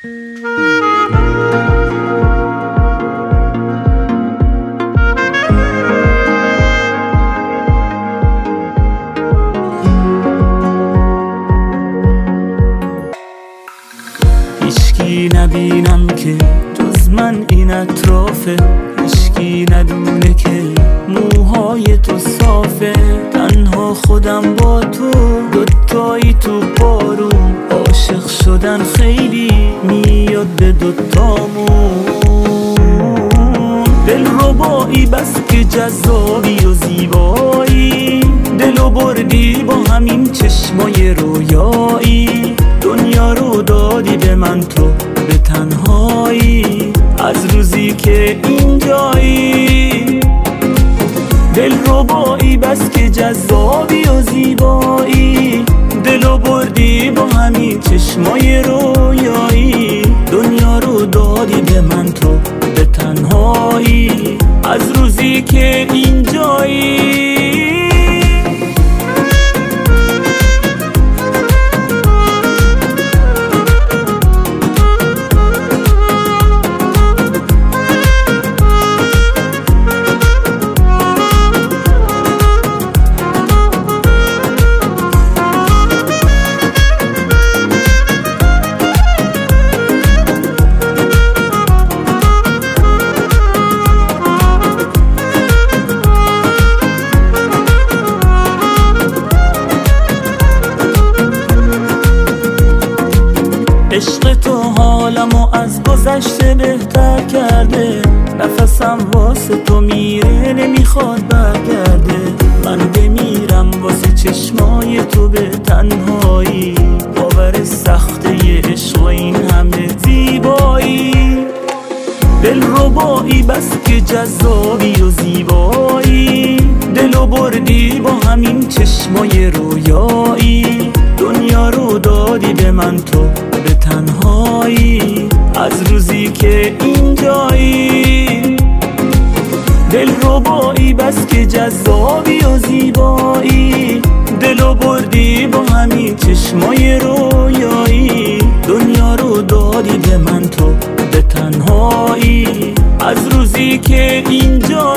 هیچکی نبینم که جز من این اطرافه، هیچکی ندونه که موهای تو صافه. تنها خودم با تو، دوتایی تو بارون، عاشق شدن خیلی میاد به دوتامون. دل ربایی بس که جذابی و زیبایی، دلو بردی با همین چشمای رویایی. دنیا رو دادی به من تو به تنهایی، از روزی که اینجایی. دل ربایی بس که جذابی و زیبایی، دلو بردی با همین چشمای رویایی. دنیا رو دادی به من تو به تنهایی، از روزی که اینجایی. عشق تو حالمو از گذشته بهتر کرده، نفسم واسه تو میره نمیخواد برگرده. من بمیرم واسه چشمای تو به تنهایی، باور سخته ی عشق و این همه زیبایی. دل ربایی بس که جذابی و زیبایی، دلو بردی با همین چشمای رویایی. دنیا رو دادی به من تو به تنهایی، از روزی که اینجایی. دل ربایی بس که جذابی و زیبایی، دلو بردی با همین چشمای رویایی. دنیا رو دادی به من تو به تنهایی، از روزی که اینجایی.